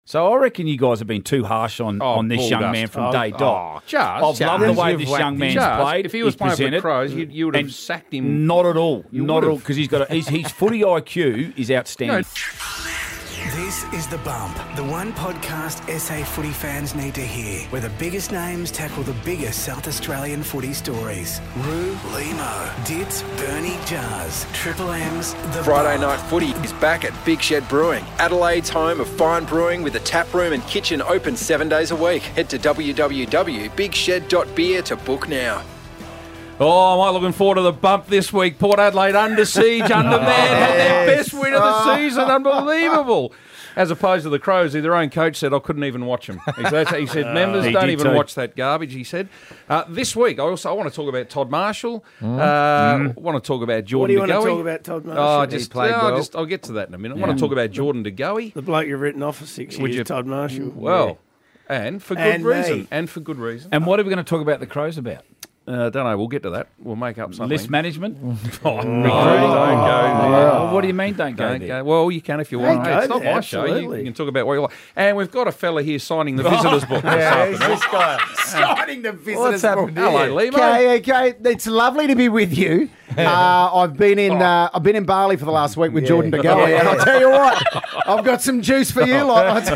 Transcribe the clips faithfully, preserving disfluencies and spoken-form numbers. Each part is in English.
So I reckon you guys have been too harsh on, Oh, on this young bulldust. man from Oh, day dot. oh, Jars, I've Jars. loved the way You've this whacked young him. man's Jars, played. if he was He's playing for the presented. Crows, you, you would have And sacked him. Not at all. You Not at all, would've. because he's got a, his, his footy I Q is outstanding. This is The Bump, the one podcast S A footy fans need to hear, where the biggest names tackle the biggest South Australian footy stories. Roo, Limo, Dits, Bernie, Jars, Triple M's, The Friday Bump. Night Footy is back at Big Shed Brewing, Adelaide's home of fine brewing with a tap room and kitchen open seven days a week. Head to w w w dot big shed dot beer to book now. Oh, am I looking forward to the bump this week? Port Adelaide under siege, under man, had their best win of the season. Unbelievable. As opposed to the Crows, who their own coach said, I couldn't even watch them. He said, he said members, He don't did even too. watch that garbage, he said. Uh, this week, I also I want to talk about Todd Marshall. Mm. Uh, mm. I want to talk about Jordan What do you want to DeGoey. talk about Todd Marshall? Oh, He just, played no, well. just, I'll get to that in a minute. I want to talk about Jordan DeGoey. The bloke you've written off for six Would years, you- Todd Marshall. Well, and for good And me. reason. And for good reason. And what are we going to talk about the Crows about? I uh, don't know. We'll get to that. We'll make up something. List management? Oh, no, don't go there. Well, what do you mean don't go Don't there? go. Well, you can if you want. Hey, Hey, it's go not there, my show. You, absolutely. you can talk about what you like. And we've got a fella here signing the visitors book. this afternoon. this guy? Signing the visitors. What's happened here? Hello, Limo. Okay, okay. It's lovely to be with you. Uh, I've been in uh, I've been in Bali for the last week with Jordan DeGoey, and I'll tell you what, I've got some juice for you lot.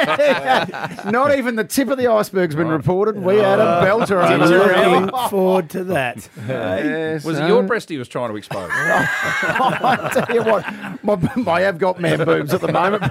Not even the tip of the iceberg's been reported. We had a belter. I'm over looking there. forward to that. Yes, Was it uh, your breast he was trying to expose? I'll tell you what, my, I have got man boobs at the moment.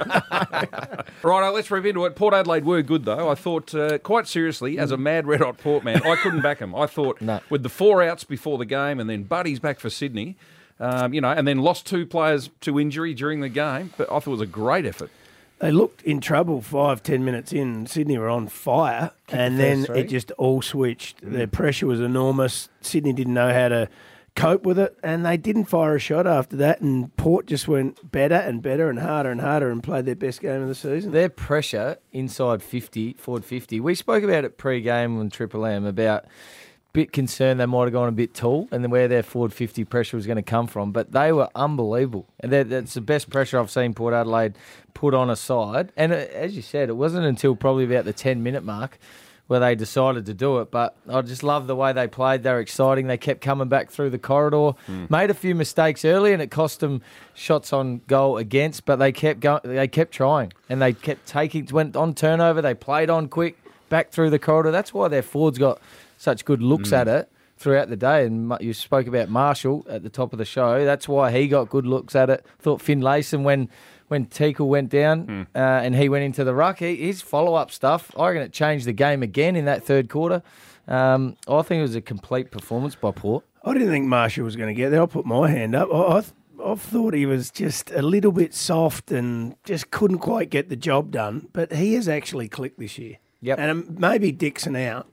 Right, let's rip into it. Port Adelaide were good, though. I thought, uh, quite seriously, as a mad red hot Port man, I couldn't back them. I thought No. with the four outs before the game and then Buddy's back for Sydney, um, you know, and then lost two players to injury during the game, but I thought it was a great effort. They looked in trouble five, ten minutes in. Sydney were on fire, and the then first three. it just all switched. Their pressure was enormous. Sydney didn't know how to cope with it, and they didn't fire a shot after that, and Port just went better and better and harder and harder and played their best game of the season. Their pressure inside fifty, forward fifty. We spoke about it pre-game on Triple M about bit concerned they might have gone a bit tall and then where their forward fifty pressure was going to come from. But they were unbelievable. And that- that's the best pressure I've seen Port Adelaide put on a side. And uh, as you said, it wasn't until probably about the ten-minute mark where they decided to do it. But I just love the way they played. They were exciting. They kept coming back through the corridor. Made a few mistakes early, and it cost them shots on goal against. But they kept going. They kept trying, and they kept taking. Went on turnover. They played on quick back through the corridor. That's why their forwards got such good looks at it throughout the day. And Ma- you spoke about Marshall at the top of the show. That's why he got good looks at it. Thought Finn Layson when. When Teakle went down uh, and he went into the ruck, he, his follow-up stuff, I reckon it changed the game again in that third quarter. Um, I think it was a complete performance by Port. I didn't think Marshall was going to get there. I'll put my hand up. I, I, th- I thought he was just a little bit soft and just couldn't quite get the job done. But he has actually clicked this year. Yep. And um, maybe Dixon out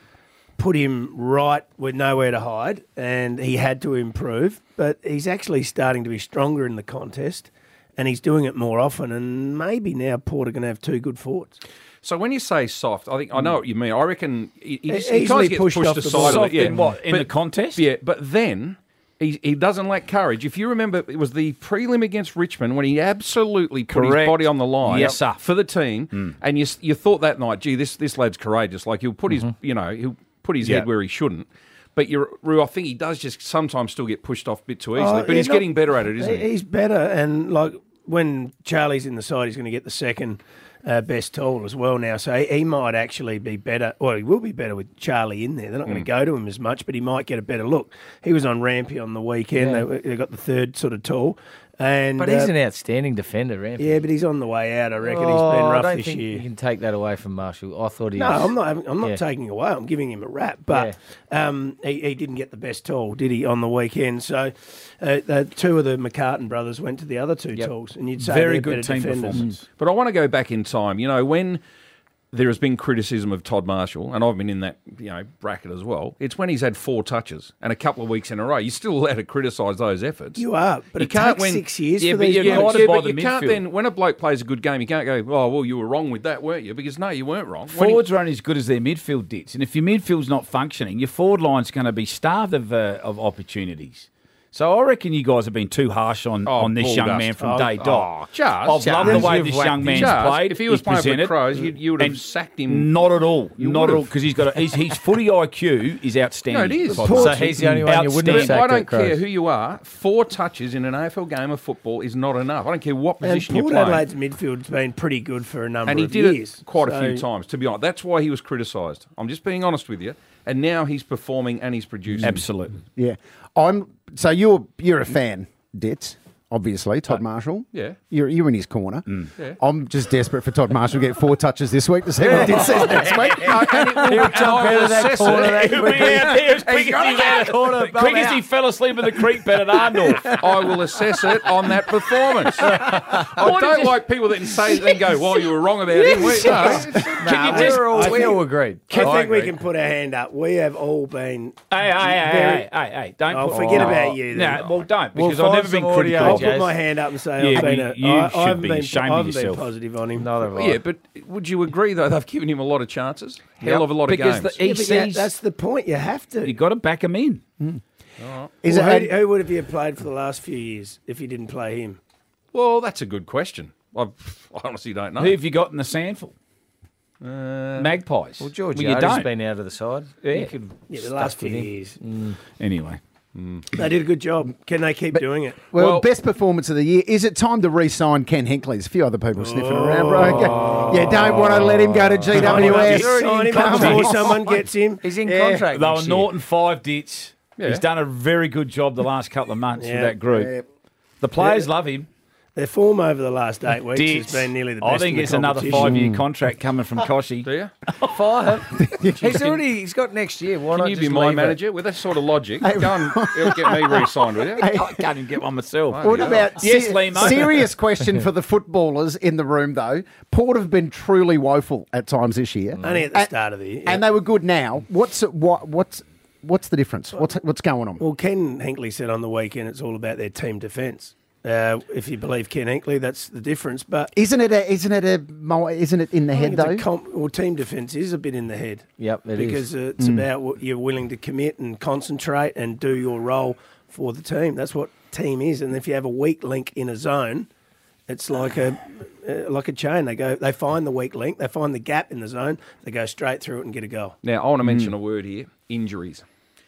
put him right with nowhere to hide, and he had to improve. But he's actually starting to be stronger in the contest, and he's doing it more often. And maybe now Port are going to have two good forwards. So when you say soft, I think I know what you mean. I reckon he, he, just, E- he kind easily of gets pushed pushed off the aside ball. of Soft it. Yeah. in what? In But- the contest? Yeah, but then he, he doesn't lack courage. If you remember, it was the prelim against Richmond when he absolutely put his Correct. body on the line Yes, sir. for the team, and you s- you thought that night, gee, this this lad's courageous. Like he'll put his you know he'll put his Yeah. head where he shouldn't. But you're, Roo, I think he does just sometimes still get pushed off a bit too easily. Oh, but yeah, he's not- getting better at it, isn't he? He's better, and like when Charlie's in the side, he's going to get the second uh, best tall as well now. So he, he might actually be better, or he will be better with Charlie in there. They're not going Mm. to go to him as much, but he might get a better look. He was on Rampy on the weekend. Yeah. They, they got the third sort of tall. And, But he's uh, an outstanding defender, Rampy. yeah, but he's on the way out. I reckon Oh, he's been I rough don't this think year. you can take that away from Marshall. I thought he No, was... I'm not. having- I'm not Yeah. taking away. I'm giving him a rap, but um, he, he didn't get the best tall, did he, on the weekend? So, uh, the two of the McCartan brothers went to the other two Yep. talls, and you'd say Very they're good better team defenders. performance. But I want to go back in time. You know, when there has been criticism of Todd Marshall, and I've been in that you know bracket as well, it's when he's had four touches and a couple of weeks in a row. You're still allowed to criticise those efforts. You are, but You it can't takes win- six years Yeah, for but these you're blokes. guided Yeah, by but the you can't midfield. then, when a bloke plays a good game, you can't go, oh, well, you were wrong with that, weren't you? Because, no, you weren't wrong. When he- Forwards are only as good as their midfield dits, and if your midfield's not functioning, your forward line's going to be starved of uh, of opportunities. So I reckon you guys have been too harsh on, Oh, on this bull young dust. man from Oh, day dot. oh, Jars. I've loved the Jars, way you've this whacked young him. man's Jars, played. if he was He's playing for the presented, Crows, you, you would have and sacked him. Not at all. You Not at all. would've. Because he's got a, his, his footy I Q is outstanding. No, it is. Todd. So he's the only one you wouldn't have Outstanding. sacked I at don't care Crows. who you are. Four touches in an A F L game of football is not enough. I don't care what And position you're Port playing. Adelaide's midfield's been pretty good for a number And he of did years. it quite a So- few times, to be honest. That's why he was criticised. I'm just being honest with you. And now he's performing and he's producing. Absolutely. Yeah. I'm so you're you're a fan, Ditz, obviously, Todd Marshall. yeah. You're you're in his corner. Yeah. I'm just desperate for Todd Marshall to get four touches this week to see what Ditz says next week. No, and it will, He'll and jump I out will of that assess corner it. that He'll be out there as quick as he had- corner, quick as he fell asleep in the creek bed at Arndorf. I will assess it on that performance. I don't like people that say then go, "Well, you were wrong about him." We, no, Nah, we, were all, I we think- all agreed. I I think we agree. can put our hand up. We have all been. Hey, hey, hey, Very- hey, hey, hey, don't Oh, put... forget about you then. No, well, don't, We'll because I've find never been some audio, critical. I'll of Jazz. put my hand up and say Yeah, I've been. you- A, you I, should I haven't be been. ashamed I of haven't been yourself. positive on him. Not a yeah, but would you agree though they've given him a lot of chances? Hell Yep. of a lot Because of the- games. he Yeah, but yeah, sees... that's the point. You have to. you got to back him in. Is Well, it who, who would have you played for the last few years if you didn't play him? Well, that's a good question. I, I honestly don't know. Who have you got in the sandful? Uh, Magpies. Well, George you Yoda's don't. been out of the side. Yeah. You could Yeah, the stuff last few with him. years. Anyway. They did a good job. Can they keep doing it? well, Well- best performance of the year? Is it time to re-sign Ken Hinkley? There's a few other people sniffing around, bro. You don't want to let him go to G W S. Sign him Come up before on. someone gets him. He's in Yeah. contract. They were next year. Norton five ditch. Yeah. He's done a very good job the last couple of months Yeah. with that group. Yeah. The players Yeah. love him. Their form over the last eight weeks Ditch. has been nearly the best. I think in the it's another competition. five-year contract coming from Koshy. do you? Five. he's already. He's got next year. Why Can not you just be my leave it? manager with that sort of logic? Go and it'll get me re-signed, will you? I can't even get one myself. What about Yes, se- Limo. serious question for the footballers in the room though? Port have been truly woeful at times this year, Only at the And- start of the year. and they were good now. What's what what's what's the difference? What's what's going on? Well, Ken Hinkley said on the weekend it's all about their team defence. Uh, if you believe Ken Hinkley, that's the difference. But Isn't it a, isn't it a mo- isn't it in the I head think it's though? a comp- well, team defence is a bit in the head. Yep, it is. because uh, it's about what you're willing to commit and concentrate and do your role for the team. That's what team is. And if you have a weak link in a zone, it's like a uh, like a chain. They go, they find the weak link, they find the gap in the zone, they go straight through it and get a goal. Now, I want to mention a word here, injuries.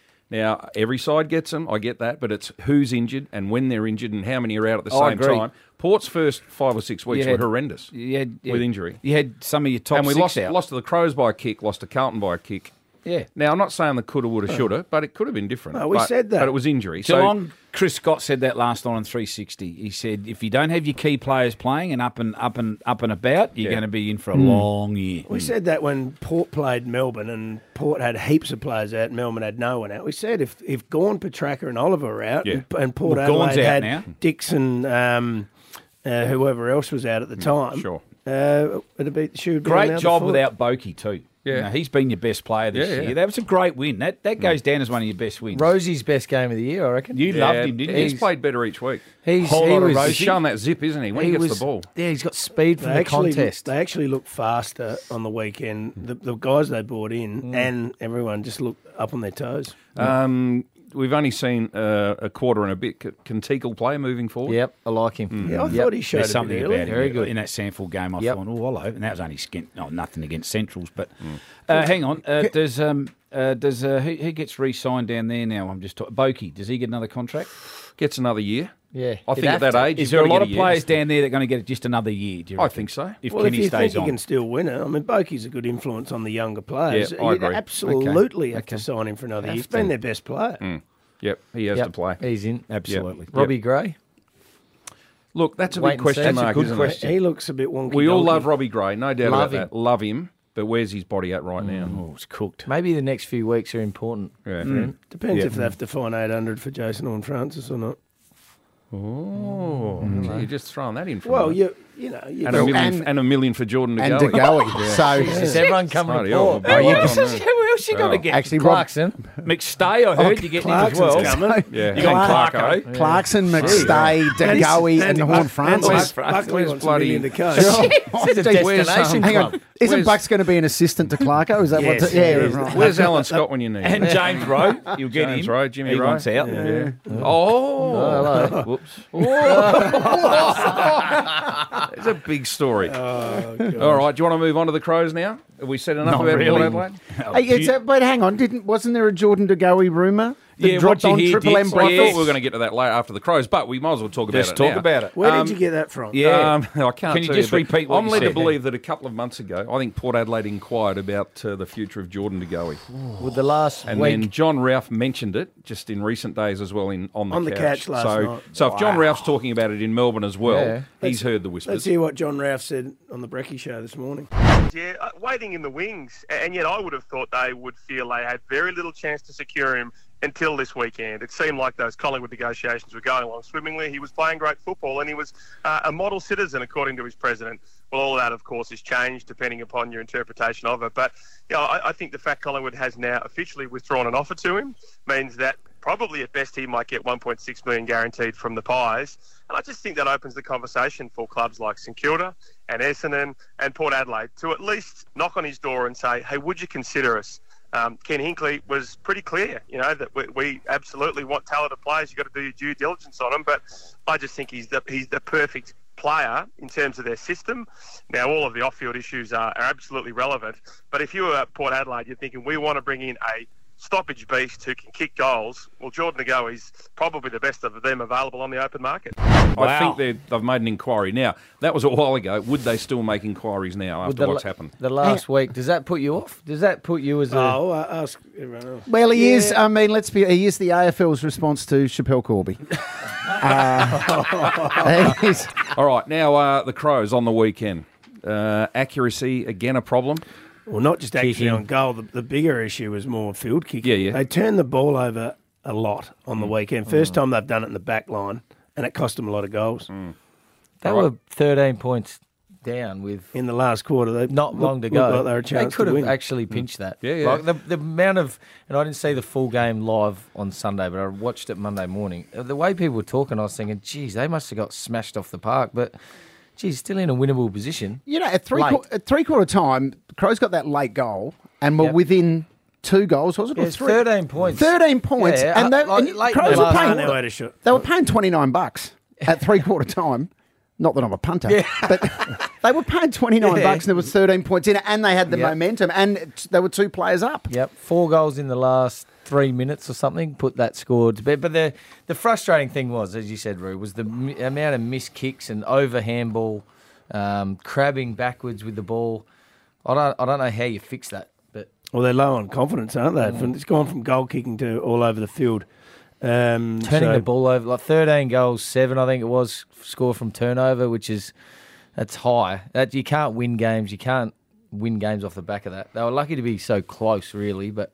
Now, every side gets them, I get that, but it's who's injured and when they're injured and how many are out at the I same agree. time. Port's first five or six weeks You were had- horrendous You had, with injury. You had some of your top and we six lost, out. lost to the Crows by a kick, lost to Carlton by a kick. Yeah. Now, I'm not saying the coulda, woulda, shoulda, but it could have been different. No, we but, said that. But it was injury. So, Geelong, Chris Scott said that last night on three sixty. He said, if you don't have your key players playing and up and up and up and about, you're Yeah. going to be in for a long year. We said that when Port played Melbourne and Port had heaps of players out, Melbourne had no one out. We said if if Gawn, Petrarca and Oliver are out Yeah. and, and Port Well, Gawn's Adelaide out had now. Dixon, um, uh, whoever else was out at the time, sure. uh, it'd be, she would be on the Great other job foot. without Bokey too. Yeah. You know, he's been your best player this Yeah, yeah. year. That was a great win. That that goes down as one of your best wins. Rosie's best game of the year, I reckon. You Yeah, loved him, didn't you? He's played better each week. He's Whole he lot of was, Rosie. He's shown that zip, isn't he, when he, he gets was the ball? Yeah, he's got speed from They the actually, contest. they actually looked faster on the weekend. The, the guys they brought in and everyone just looked up on their toes. Um, we've only seen uh, a quarter and a bit. C- Can Teagle play moving forward? Yep, I like him. Yeah, I Yep. thought he showed There's a something bit about early. him. Very good. In that Sanford game, I Yep. thought, oh, hello. And that was only against, no, nothing against Centrals. But uh, hang on. Uh, does um, uh, does uh, who, who gets re-signed down there now? I'm just talking. Bokey, does he get another contract? Gets another year. Yeah, I he'd think at have that to. age, Is you've there a gotta lot get of year. players down there that are going to get just another year? Do you I reckon? think so. If Well, Kenny if you stays think you on. can still win it, I mean, Bokey's a good influence on the younger players. Yeah, I You'd agree. absolutely have Okay. to sign him for another Have year. He's to. been their best player. Yep, he has Yep, to play. He's in. Absolutely. Robbie Gray. Look, that's a Wait big and question see. That's a mark, good isn't question. He looks a bit wonky. it? We all donkey. love Robbie Gray, no doubt Love about him. that. Love him, but where's his body at right now? Oh, it's cooked. Maybe the next few weeks are important. Yeah. for him. Depends Yeah. if they have to find eight hundred for Jason or Francis or not. Oh, gee, you're just throwing that in for Well, me. you you know, you and, a million, and- and a million for Jordan and DeGoey. De Goey. So Is everyone coming Bloody to hell, Port? well, Who well else, done, is- man. who else you got to Oh. get? actually, Rob, Clarkson. McStay, I heard you getting him as well. Clarkson's coming. Yeah. You got Clark- Clarko. Clarkson, McStay, De Goey, and Horn Buck- Francis. Buckley Where's wants bloody- bloody in the coast. This is a Where's, destination um, Hang club. on. Isn't Where's- Bucks going to be an assistant to Clarko? Is that Yes, what? he Yeah, is. right. Where's Alan Scott when you need him? And James Rowe, you'll get James him. Rowe, Jimmy he Rowe. wants out. Yeah. Oh, Whoops. it's a big story. All right, do you want to move on to the Crows now? Have we said enough Not about really. Port Adelaide? Hey, it's a, but hang on, didn't wasn't there a Jordan De Goey rumour that Yeah, dropped what you on hear, Triple Dix, M I breakfast? thought we were going to get to that later after the Crows, but we might as well talk about Just it talk now. about it. Where Um, did you get that from? Yeah. Um, I can't Can you tell just but repeat what I'm you led to said? believe that a couple of months ago, I think Port Adelaide inquired about uh, the future of Jordan De Goey. With the last And week, then John Ralph mentioned it just in recent days as well in on the On the couch. couch last so, night. so if John Ralph's talking about it in Melbourne as well, Yeah. he's heard the Let's whispers. hear what John Ralph said on the Brecky show this morning. Yeah, uh, waiting in the wings, and yet I would have thought they would feel they had very little chance to secure him until this weekend. It seemed like those Collingwood negotiations were going along swimmingly. He was playing great football, and he was uh, a model citizen, according to his president. Well, all of that, of course, is changed depending upon your interpretation of it. But you know, I, I think the fact Collingwood has now officially withdrawn an offer to him means that probably at best he might get one point six million dollars guaranteed from the Pies. And I just think that opens the conversation for clubs like St Kilda and Essendon and Port Adelaide to at least knock on his door and say, hey, would you consider us? Um, Ken Hinkley was pretty clear, you know, that we, we absolutely want talented players. You've got to do your due diligence on them. But I just think he's the, he's the perfect player in terms of their system. Now, all of the off-field issues are, are absolutely relevant. But if you were at Port Adelaide, you're thinking, we want to bring in a stoppage beast who can kick goals. Well, Jordan De Goey's probably the best of them available on the open market. I Wow. think they've they've made an inquiry. Now, that was a while ago. Would they still make inquiries now with after the, what's la- happened? the last week, does that put you off? Does that put you as a... Oh, uh, ask everyone else. Well, he is. I mean, let's be. He is the A F L's response to Chappelle Corby. uh, he's- All right, now uh, the Crows on the weekend. Uh, accuracy, again, a problem. Well, not just actually Kicking. on goal. The, the bigger issue was more field kicking. Yeah, yeah. They turned the ball over a lot on the weekend. First time they've done it in the back line, and it cost them a lot of goals. They were thirteen points down with In the last quarter, they not looked- long to looked go. Like they, were a chance could to have win. actually pinched that. Yeah, yeah. Like the, the amount of, and I didn't see the full game live on Sunday, but I watched it Monday morning. The way people were talking, I was thinking, geez, they must have got smashed off the park. But, geez, still in a winnable position. you know, at three Late. qu- at three quarter time, Crows got that late goal and were Yep. within two goals. Was it? Yeah, Or it's three? thirteen points. Thirteen points, Yeah, and, they, like- and late in Crows the were last paying. on their way to shoot. They were paying twenty nine bucks at three quarter time. Not that I'm a punter, but they were paying twenty nine Yeah. bucks, and there was thirteen points in it, and they had the Yep. momentum, and it- they were two players up. Yep, four goals in the last three minutes or something put that score to bed. But the the frustrating thing was, as you said, Roo, was the m- amount of missed kicks and over handball, um, crabbing backwards with the ball. I don't I don't know how you fix that, but Well, they're low on confidence, aren't they? From, it's gone from goal kicking to all over the field. Um, turning so- the ball over, like thirteen goals, seven I think it was, score from turnover, which is that's high. That you can't win games. You can't win games off the back of that. They were lucky to be so close, really, but.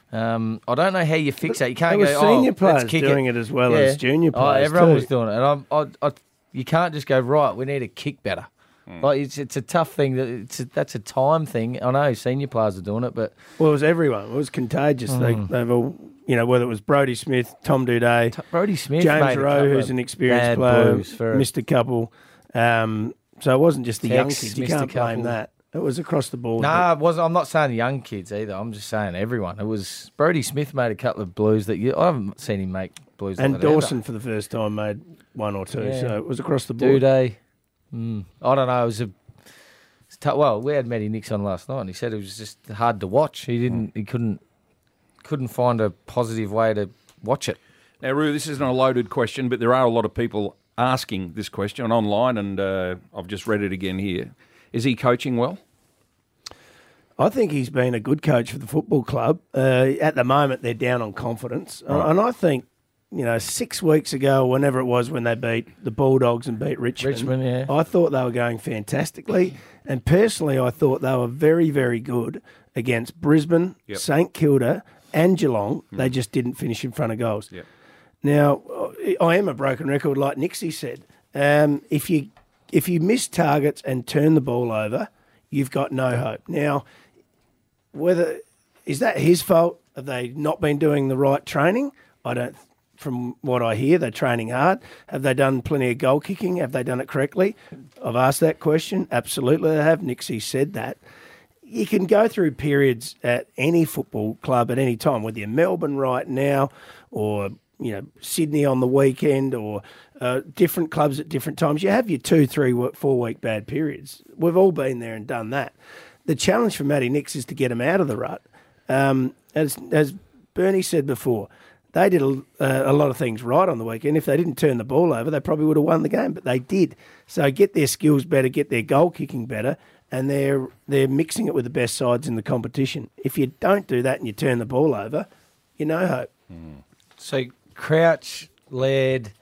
Um, I don't know how you fix that. You can't There go. were senior oh, players let's kick doing it. it as well as junior Oh, players everyone too. was doing it, and I'm, I, I, you can't just go right. We need to kick better. Like it's it's a tough thing. That it's a, that's a time thing. I know senior players are doing it, but Well, it was everyone. It was contagious. They, they've all, you know, whether it was Brodie Smith, Tom Duday, T- Brodie Smith, James made a Rowe, couple who's of an experienced bad player, blues for missed a couple. Um, so it wasn't just the young Tex kids. You missed a can't blame couple. that. It was across the board. Nah, it wasn't. I'm not saying the young kids either. I'm just saying everyone. It was Brodie Smith made a couple of blues that you. I haven't seen him make blues. and like that either. Dawson for the first time made one or two. Yeah. So it was across the board. Duday. Mm, I don't know. It was a. It's tough. Well, we had Matty Nix on last night, and he said it was just hard to watch. He didn't. He couldn't. Couldn't find a positive way to watch it. Now, Roo, this isn't a loaded question, but there are a lot of people asking this question online, and uh, I've just read it again here. Is he coaching well? I think he's been a good coach for the football club. Uh, at the moment, they're down on confidence. Right. And I think, you know, six weeks ago, whenever it was when they beat the Bulldogs and beat Richmond, Richmond, yeah. I thought they were going fantastically. And personally, I thought they were very, very good against Brisbane, Yep. St Kilda and Geelong. They just didn't finish in front of goals. Yep. Now, I am a broken record, like Nixie said. Um, if you if you miss targets and turn the ball over, you've got no hope. Now, whether is that his fault? Have they not been doing the right training? I don't. From what I hear, they're training hard. Have they done plenty of goal kicking? Have they done it correctly? I've asked that question. Absolutely, they have. Nixie said that. you can go through periods at any football club at any time, whether you're Melbourne right now or, you know, Sydney on the weekend or uh, different clubs at different times. You have your two, three, four-week bad periods. We've all been there and done that. The challenge for Matty Nicks is to get him out of the rut. Um, as, as Bernie said before, they did a, uh, a lot of things right on the weekend. If they didn't turn the ball over, they probably would have won the game, but they did. So get their skills better, get their goal kicking better, and they're they're mixing it with the best sides in the competition. If you don't do that and you turn the ball over, you no hope. Mm. So Crouch, Laird,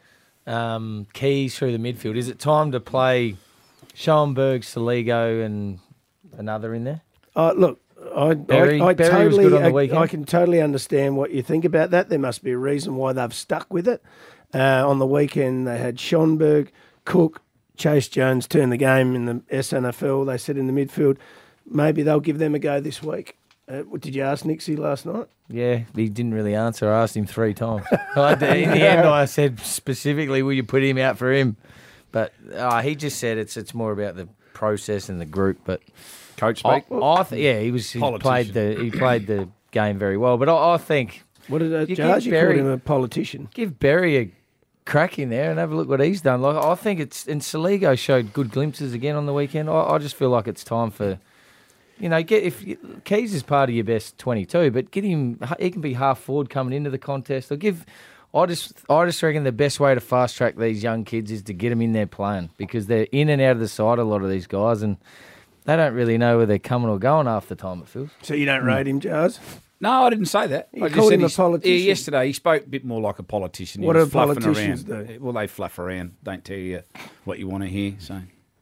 um, Keys through the midfield. Is it time to play Schoenberg, Saligo, and another in there? Uh, look, I, Berry- I, I Berry was totally, good on the I, weekend. I can totally understand what you think about that. There must be a reason why they've stuck with it. Uh, on the weekend, they had Schoenberg, Cook, Chase Jones turn the game in the S N F L. They said in the midfield, maybe they'll give them a go this week. Uh, did you ask Nixie last night? Yeah, he didn't really answer. I asked him three times. I, in the end, I said specifically, will you put him out for him? But uh, he just said it's it's more about the process and the group. But Coach I, speak. I th- yeah, he was he played the he played the game very well. But I, I think What did uh, You Judge? give You Berry- called him a politician. give Berry a crack in there and have a look what he's done. Like I think it's and Saligo showed good glimpses again on the weekend. I, I just feel like it's time for, you know, get if you, Keys is part of your best twenty-two, but get him. He can be half forward coming into the contest. Or give. I just I just reckon the best way to fast track these young kids is to get them in there playing because they're in and out of the side a lot of these guys and they don't really know where they're coming or going half the time. It feels. So you don't rate him, Jars? No, I didn't say that. You I just called said him a he's- politician. Yeah, yesterday he spoke a bit more like a politician. He What was do fluffing politicians around. do? Well, they fluff around. Don't tell you what you want to hear. So,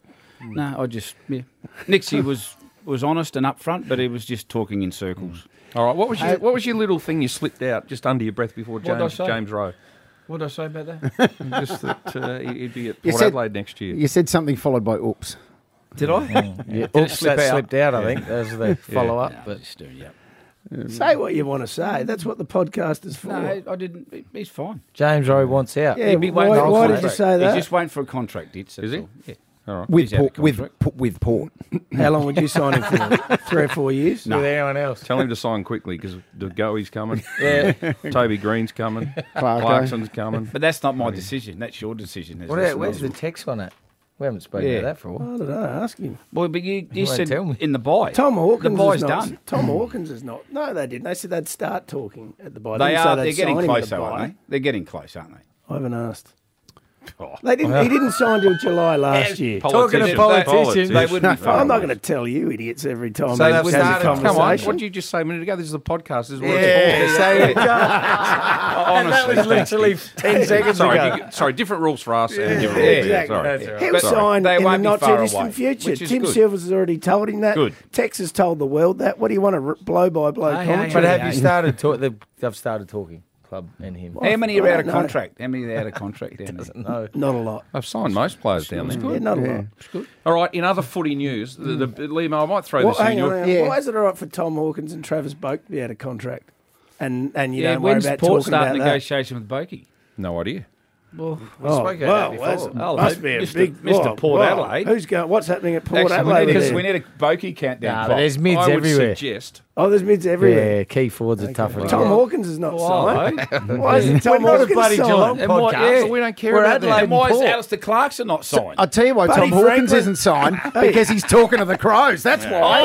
no, I just yeah. Nixie was was honest and upfront, but he was just talking in circles. All right, what was your what was your little thing you slipped out just under your breath before did I James say? James Rowe? What did I say about that? Just that uh, he'd be at You Port said- Adelaide next year. You said something followed by oops. Did I? Yeah, Did it oops, slip that out? slipped out. I think that was the follow up. No, But just doing, yeah. Say what you want to say. That's what the podcast is for. No, I didn't. he- He's fine. James Rowe wants out. Yeah, He'll be why, waiting for a why did contract. you say that? He's just waiting for a contract. It's, Is he? all. Yeah. All right. With He's out of Port, with, contract. P- with Port. How long would you sign him for? Three or four years? With anyone else. Tell him to sign quickly because the Goey's coming. Yeah. Toby Green's coming. Clarko. Clarkson's coming. But that's not my decision. That's your decision. as What, listeners. where's the text on it? We haven't spoken Yeah. about that for a while. I don't know. Ask him. Well, but you, you won't said tell me. in the buy. Tom Hawkins The buy's is not. done. Tom Hawkins is not. No, they didn't. They said they'd start talking at the buy. They didn't say are. they'd They're getting sign him at close, the though, buy. aren't they? They're getting close, aren't they? I haven't asked. Oh. They didn't. He didn't sign till July last year. Talking to Politicians. politicians. They wouldn't be far I'm not away. going to tell you idiots every time. So we they've have started- a come on, Come on, conversation. what did you just say a minute ago? This is a podcast. This is what Yeah, it's so Honestly, that was literally ten for. seconds Sorry, ago. you- sorry, different rules for us and different Yeah, rules for you. exactly. Sorry. That's all right. He'll But sign they in the won't be not far too distant away, future. which is Tim good. Silvers has already told him that. Good. Tex has told the world that. What do you want to blow by blow Hey, hey, commentary? But have Yeah. you started talking? They've started talking, club and him. How many are I out don't of know. contract? How many are out of contract down there? No. Not a lot. I've signed most players down there. Yeah, not a lot. All right, in other footy news, the, the, Limo, I might throw Well, this in. hang on, Your, hang on. Yeah. Why is it all right for Tom Hawkins and Travis Boak to be out of contract? And and you Yeah, don't worry when's about Port talking about starting that. negotiation with Bokey? no idea. Well, Oh, spoke about well, that before. that's- Hello, must be a Mister big Mister whoa, Port whoa. Adelaide. Who's going? What's happening at Port actually, we Adelaide? need, a, there? we need a Bokey countdown. Nah, clock. but there's mids I would everywhere. suggest. Oh, there's mids everywhere. Yeah, key forwards are tougher to Tom get. Hawkins is not Oh, signed. hello. Why is it Tom We're not a Hawkins bloody signed? Geelong And what- podcast. yeah. But we don't care We're about Adelaide that. And why is Port. Alistair Clarkson not signed? I'll tell you why Buddy Tom Hawkins Franklin- isn't signed because he's talking to the Crows. That's why.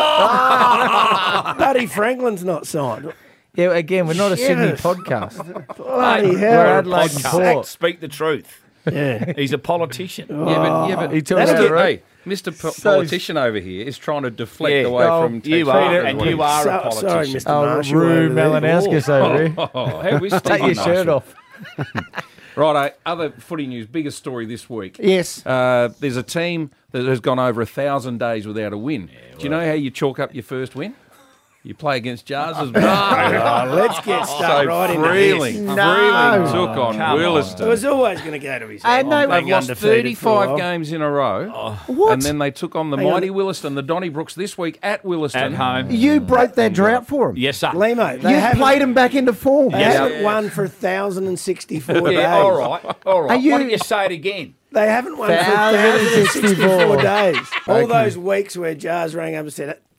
Buddy Franklin's not signed. Yeah, again, we're not a Sydney Yes. podcast. Bloody We're hell. Adelaide and Podcast. Port. Speak the truth. Yeah. He's a politician. Yeah, but, yeah, but He took That's us good. out, Hey, Mister Po- So- politician over here is trying to deflect Yeah. away Oh, from You Tex are, Peter and what you he- are a So- politician. sorry, Mister Oh, Marshall Rue over there. Malinauskas over here. Oh, hey, we Take your shirt off. Righto, other footy news, biggest story this week. Yes. Uh, there's a team that has gone over a thousand days without a win. Do you know how you chalk up your first win? You play against Jars as well. Oh, let's get stuck So right into Freeling, this. Freeling took on come on. Williston. It was always going to go to his And head. no- They've Being lost undefeated for a thirty-five while. games in a row, What? and then they took on the Hang on. mighty Williston, the Donnybrooks, this week at Williston. At home. You broke their drought for him. Yes, sir. Limo, they You haven't, played him back into form. they haven't won for one thousand sixty-four days. Yeah, all right. All right. Are you- Why don't you say it again? They haven't won for one one thousand thousand sixty-four sixty-four days. All Okay. those weeks where Jars rang up and said,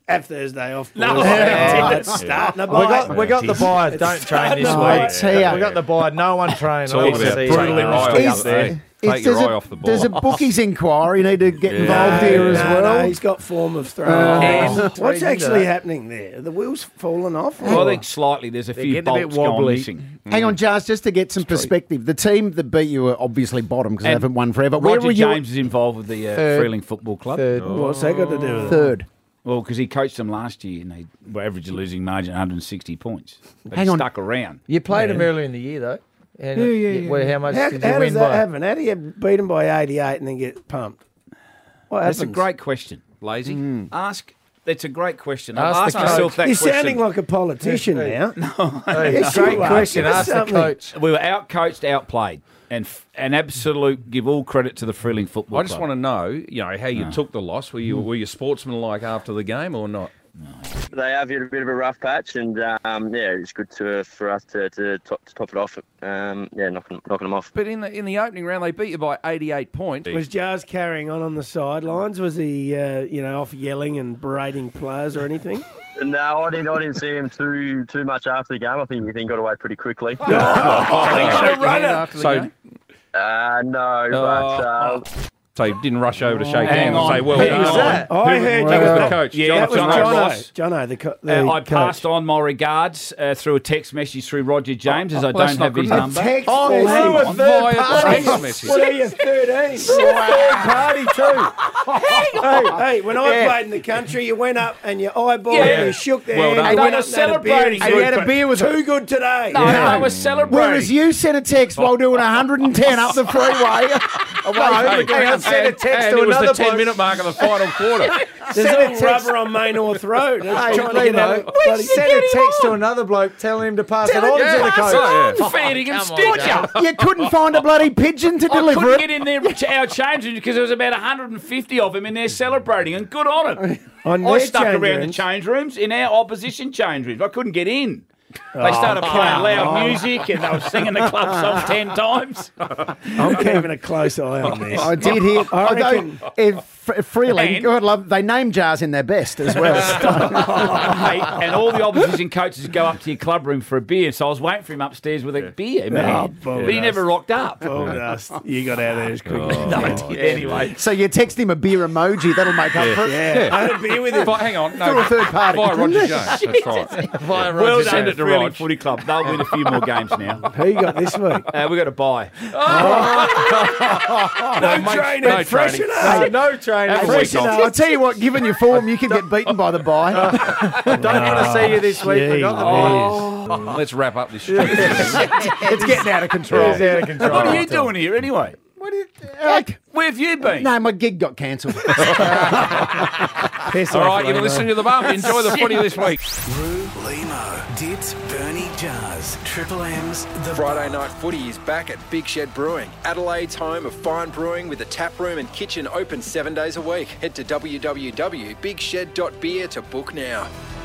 Have Thursday off. No. boys. Yeah. It's starting to We bite. got, we got the buys. Don't train this No, week. I tell ya. We got the buy. No one train. It's all about taking your eye off there. Is- Take your there's eye a- off the ball. There's a bookies inquiry. Need to get Yeah. involved here as no, well. no, he's got form of throw. Uh, What's Read actually into that. happening there? Are the wheels falling off? Well, I Or- think slightly. There's a They're few getting a bit bolts gone wobbly. missing. Hang on, Jars, just to get some perspective. The team that beat you are obviously bottom because they And haven't won forever. Where Roger were you? James is involved with the uh, Third. Freeling Football Club. Third. What's that got to do with it? Third. Well, because he coached them last year and they were average losing margin one hundred sixty points. But Hang he on. stuck around. You played them earlier in the year, though. And Yeah, yeah, yeah. Where, how much How, did you how win does that by? happen? How do you beat them by eighty-eight and then get pumped? What That's happens? a great question. Lazy. Ask. That's a great question. Ask I've the asked myself coach. that You're question. sounding like a politician now. Hey, Yes, you great are. question. Give us Ask the something. coach. We were outcoached, outplayed, and f- an absolute give all credit to the Freeling Football I just Club. want to know, you know, how you took the loss. Were you were you sportsmanlike after the game or not? They have hit a bit of a rough patch, and um, yeah, it's good to for us to, to, top, to top it off. Um, yeah, knocking, knocking them off. But in the in the opening round, they beat you by eighty-eight points. Was Jars carrying on on the sidelines? Was he, uh, you know, off yelling and berating players or anything? No, I didn't. I didn't see him too too much after the game. I think he got away pretty quickly. Oh, after the So- game? Uh, no, but uh, So you didn't rush over to shake Hang hands and on. say, well Who done. was that? I Who- heard who you. was the got- coach? Yeah, John, That was Jono Jono Jono. Ross? Jono, the, co- the Uh, I coach. passed on my regards uh, through a text message through Roger James, as I well, that's don't not have his good. number. Text Oh, message. through a third Via party. text message. What are you, thirteen? Party too. Hey, hey, when I played in the country, you went up and you eyeballed Yeah. and you shook their Well hand. done. You And went they up were and had a beer celebrating. and And you had a beer with Too good today. No, I was celebrating. Whereas you sent a text while doing one hundred ten up the freeway. Away from the Hang on, ground. send a text And to it was another the ten bloke. minute mark of the final quarter. There's Send a all text. rubber on Main North Road. It's Hey, trying to get out of Lino, bloody- send a text to another bloke telling him to pass it on Yeah, to the pass coach. it on. Feeding him come on, stitcher. You couldn't find a bloody pigeon to I deliver couldn't it. get in there ch- our change rooms because there was about one hundred fifty of them in there celebrating, and good on it. On I their stuck change around the rooms. change rooms in our opposition change rooms. I couldn't get in. They started playing loud music and they were singing the club song ten times. I'm keeping a close eye on this. I did hear. I Although, reckon- if Freeling, And- God love, they name Jars in their best as well. Hey, and all the opposition coaches go up to your club room for a beer. So I was waiting for him upstairs with a beer, man. Oh, but he never rocked up. Bull dust. You got out of there as quick as you No, can. I did anyway. So you text him a beer emoji. That'll make up for it. Yeah, I had a beer with him. Vi- hang on, no, Through a third party. Via Roger Jones. That's right. Via Roger Well Jones. done, Send it to Freeling Rog. Footy Club. They'll win a few more games now. Who you got this week? Uh, we've got to buy. No mate, training. no Fresh training. enough. No training. Have a Fresh week off. enough. I'll tell you what, given your form, you can get beaten by the bye. Don't want to see you this week. We got the Gee boys. Oh, let's wrap up this show. It's getting out of control. It's out of control. What are you doing here anyway? What is, like, Where have you been? no, my gig got cancelled. Piss All off, right, you're Limo. listening to The Bump. Enjoy the footy this week. Rue, Limo, Dits, Bernie, Jars, Triple M's, The Friday Bump. Night Footy is back at Big Shed Brewing, Adelaide's home of fine brewing with a tap room and kitchen open seven days a week. Head to w w w dot big shed dot beer to book now.